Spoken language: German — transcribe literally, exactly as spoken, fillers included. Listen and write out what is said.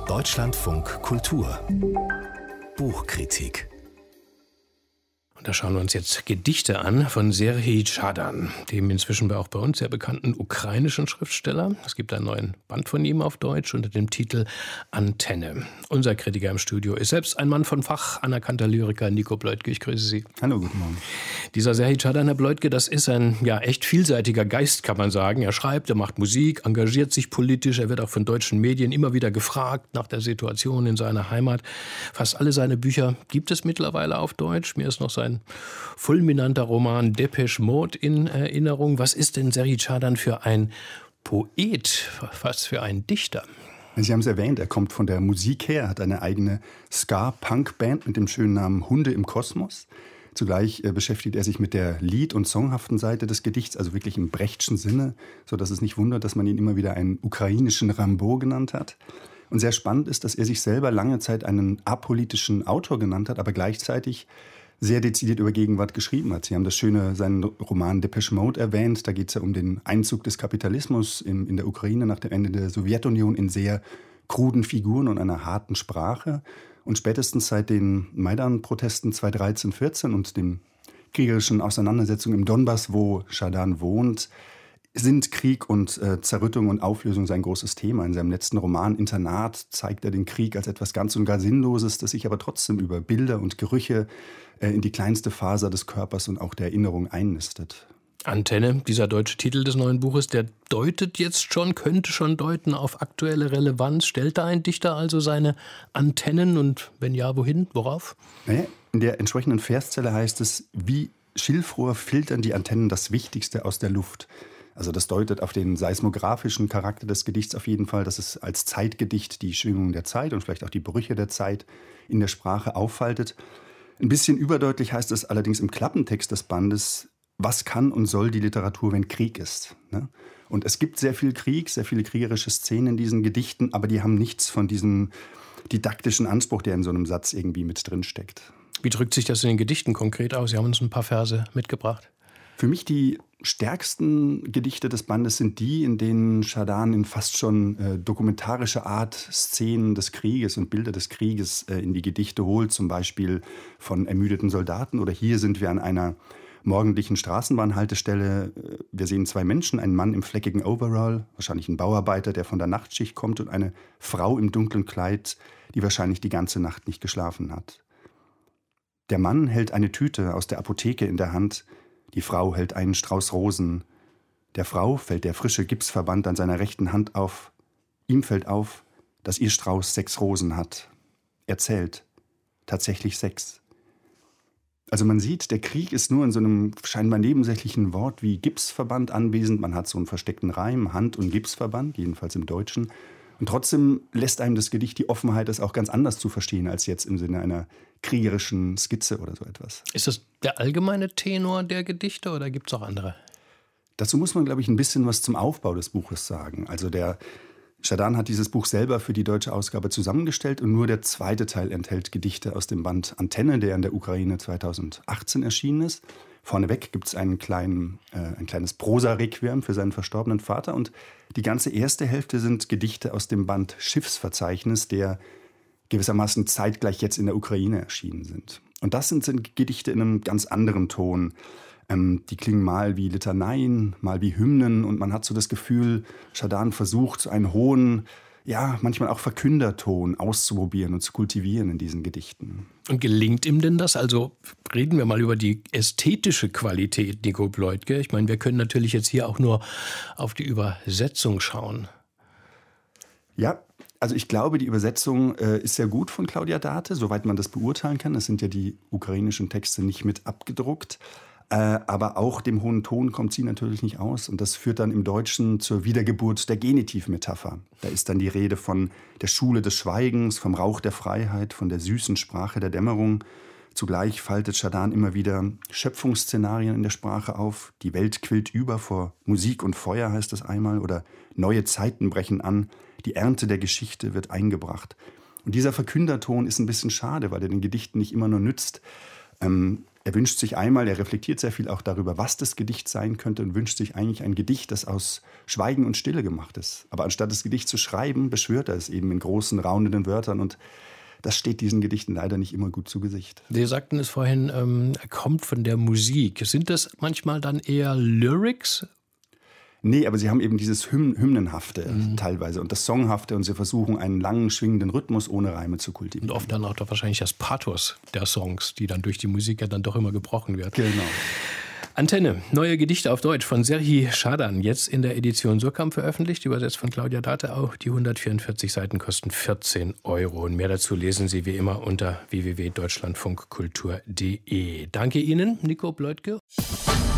Deutschlandfunk Kultur Buchkritik. Und da schauen wir uns jetzt Gedichte an von Serhij Schadan, dem inzwischen auch bei uns sehr bekannten ukrainischen Schriftsteller. Es gibt einen neuen Band von ihm auf Deutsch unter dem Titel Antenne. Unser Kritiker im Studio ist selbst ein Mann von Fach, anerkannter Lyriker Nico Bleutke. Ich grüße Sie. Hallo, guten Morgen. Dieser Serhij Schadan, Herr Bleutke, das ist ein ja echt vielseitiger Geist, kann man sagen. Er schreibt, er macht Musik, engagiert sich politisch. Er wird auch von deutschen Medien immer wieder gefragt nach der Situation in seiner Heimat. Fast alle seine Bücher gibt es mittlerweile auf Deutsch. Mir ist noch sein ein fulminanter Roman Depeche Mode in Erinnerung. Was ist denn Serhij Schadan für ein Poet, was für ein Dichter? Sie haben es erwähnt, er kommt von der Musik her, hat eine eigene Ska-Punk-Band mit dem schönen Namen Hunde im Kosmos. Zugleich äh, beschäftigt er sich mit der Lied- und songhaften Seite des Gedichts, also wirklich im Brechtschen Sinne, sodass es nicht wundert, dass man ihn immer wieder einen ukrainischen Rimbaud genannt hat. Und sehr spannend ist, dass er sich selber lange Zeit einen apolitischen Autor genannt hat, aber gleichzeitig sehr dezidiert über Gegenwart geschrieben hat. Sie haben das schöne, seinen Roman Depeche Mode erwähnt. Da geht es ja um den Einzug des Kapitalismus in, in der Ukraine nach dem Ende der Sowjetunion in sehr kruden Figuren und einer harten Sprache. Und spätestens seit den Maidan-Protesten zweitausenddreizehn vierzehn und den kriegerischen Auseinandersetzungen im Donbass, wo Schadan wohnt, sind Krieg und äh, Zerrüttung und Auflösung sein großes Thema. In seinem letzten Roman Internat zeigt er den Krieg als etwas ganz und gar Sinnloses, das sich aber trotzdem über Bilder und Gerüche äh, in die kleinste Faser des Körpers und auch der Erinnerung einnistet. Antenne, dieser deutsche Titel des neuen Buches, der deutet jetzt schon, könnte schon deuten auf aktuelle Relevanz. Stellt da ein Dichter also seine Antennen und wenn ja, wohin, worauf? Naja, in der entsprechenden Verszelle heißt es, wie Schilfrohr filtern die Antennen das Wichtigste aus der Luft. Also das deutet auf den seismografischen Charakter des Gedichts auf jeden Fall, dass es als Zeitgedicht die Schwingungen der Zeit und vielleicht auch die Brüche der Zeit in der Sprache auffaltet. Ein bisschen überdeutlich heißt es allerdings im Klappentext des Bandes, was kann und soll die Literatur, wenn Krieg ist? Ne? Und es gibt sehr viel Krieg, sehr viele kriegerische Szenen in diesen Gedichten, aber die haben nichts von diesem didaktischen Anspruch, der in so einem Satz irgendwie mit drin steckt. Wie drückt sich das in den Gedichten konkret aus? Sie haben uns ein paar Verse mitgebracht. Für mich die stärksten Gedichte des Bandes sind die, in denen Schadan in fast schon äh, dokumentarischer Art Szenen des Krieges und Bilder des Krieges äh, in die Gedichte holt, zum Beispiel von ermüdeten Soldaten. Oder hier sind wir an einer morgendlichen Straßenbahnhaltestelle. Wir sehen zwei Menschen, einen Mann im fleckigen Overall, wahrscheinlich ein Bauarbeiter, der von der Nachtschicht kommt, und eine Frau im dunklen Kleid, die wahrscheinlich die ganze Nacht nicht geschlafen hat. Der Mann hält eine Tüte aus der Apotheke in der Hand. Die Frau hält einen Strauß Rosen. Der Frau fällt der frische Gipsverband an seiner rechten Hand auf. Ihm fällt auf, dass ihr Strauß sechs Rosen hat. Er zählt. Tatsächlich sechs. Also man sieht, der Krieg ist nur in so einem scheinbar nebensächlichen Wort wie Gipsverband anwesend. Man hat so einen versteckten Reim, Hand- und Gipsverband, jedenfalls im Deutschen. Und trotzdem lässt einem das Gedicht die Offenheit, es auch ganz anders zu verstehen, als jetzt im Sinne einer kriegerischen Skizze oder so etwas. Ist das der allgemeine Tenor der Gedichte oder gibt es auch andere? Dazu muss man, glaube ich, ein bisschen was zum Aufbau des Buches sagen. Also der Schadan hat dieses Buch selber für die deutsche Ausgabe zusammengestellt und nur der zweite Teil enthält Gedichte aus dem Band Antenne, der in der Ukraine zweitausendachtzehn erschienen ist. Vorneweg gibt es einen kleinen, äh, ein kleines Prosa-Requiem für seinen verstorbenen Vater und die ganze erste Hälfte sind Gedichte aus dem Band Schiffsverzeichnis, der gewissermaßen zeitgleich jetzt in der Ukraine erschienen sind. Und das sind, sind Gedichte in einem ganz anderen Ton. Ähm, die klingen mal wie Litaneien, mal wie Hymnen und man hat so das Gefühl, Schadan versucht, einen hohen, ja, manchmal auch Verkünderton auszuprobieren und zu kultivieren in diesen Gedichten. Und gelingt ihm denn das? Also reden wir mal über die ästhetische Qualität, Nico Bleutke. Ich meine, wir können natürlich jetzt hier auch nur auf die Übersetzung schauen. Ja, also ich glaube, die Übersetzung äh, ist sehr gut von Claudia Date, soweit man das beurteilen kann. Es sind ja die ukrainischen Texte nicht mit abgedruckt. Äh, aber auch dem hohen Ton kommt sie natürlich nicht aus. Und das führt dann im Deutschen zur Wiedergeburt der Genitivmetapher. Da ist dann die Rede von der Schule des Schweigens, vom Rauch der Freiheit, von der süßen Sprache der Dämmerung. Zugleich faltet Schadan immer wieder Schöpfungsszenarien in der Sprache auf. Die Welt quillt über vor Musik und Feuer, heißt es einmal. Oder neue Zeiten brechen an. Die Ernte der Geschichte wird eingebracht. Und dieser Verkünderton ist ein bisschen schade, weil er den Gedichten nicht immer nur nützt. Ähm, er wünscht sich einmal, er reflektiert sehr viel auch darüber, was das Gedicht sein könnte und wünscht sich eigentlich ein Gedicht, das aus Schweigen und Stille gemacht ist. Aber anstatt das Gedicht zu schreiben, beschwört er es eben in großen, raunenden Wörtern und das steht diesen Gedichten leider nicht immer gut zu Gesicht. Sie sagten es vorhin, ähm, er kommt von der Musik. Sind das manchmal dann eher Lyrics? Nee, aber sie haben eben dieses Hymn Hymnenhafte mhm. teilweise und das Songhafte und sie versuchen einen langen, schwingenden Rhythmus ohne Reime zu kultivieren. Und oft dann auch doch wahrscheinlich das Pathos der Songs, die dann durch die Musik ja dann doch immer gebrochen wird. Genau. Antenne, neue Gedichte auf Deutsch von Serhii Schadan, jetzt in der Edition Surkamp veröffentlicht, übersetzt von Claudia Date auch. Die hundertvierundvierzig Seiten kosten vierzehn Euro. Und mehr dazu lesen Sie wie immer unter w w w punkt deutschlandfunkkultur punkt d e. Danke Ihnen, Nico Bleutke.